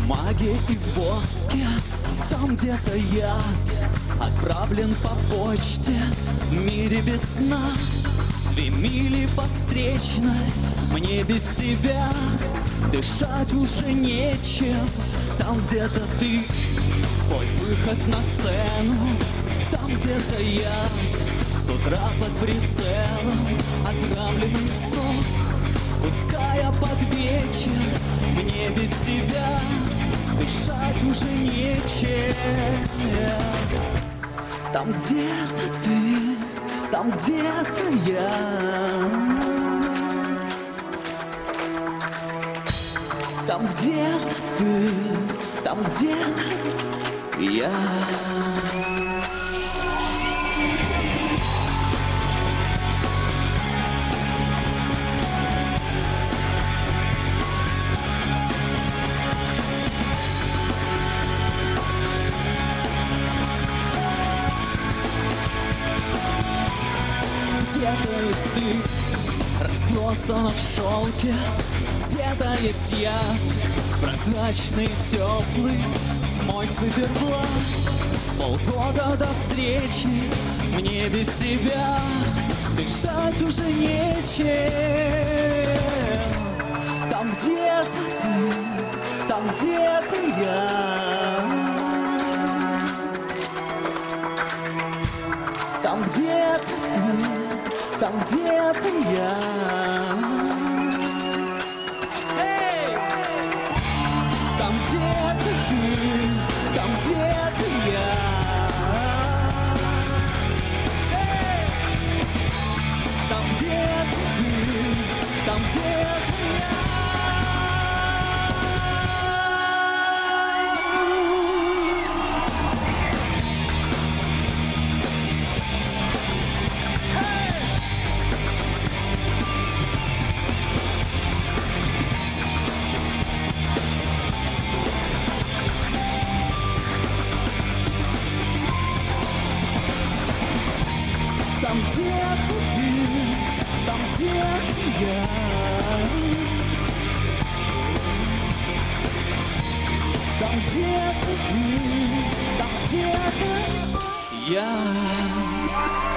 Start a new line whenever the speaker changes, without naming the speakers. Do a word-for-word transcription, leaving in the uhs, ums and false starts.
бумаге и воске, там где-то яд отправлен по почте. В мире без сна две мили по встречной, мне без тебя дышать уже нечем. Там где-то ты, твой выход на сцену, там где-то яд с утра под прицелом, отравленный сок, пуская под вечер, мне без тебя дышать уже нечем. Там где-то ты, там где-то я, там где-то ты, там где-то я. Где-то есть ты, разбросана в шелке, где-то есть я, прозрачный, теплый, мой циферблат. Полгода до встречи, мне без тебя дышать уже нечем. Там где-то ты, там где-то я, там где-то ты, там где-то я. Эй! Там где-то ты, там где-то я. Эй! Там где-то ты, там где-то я. Там где-то ты, там где-то я. Там где-то ты, там где-то я.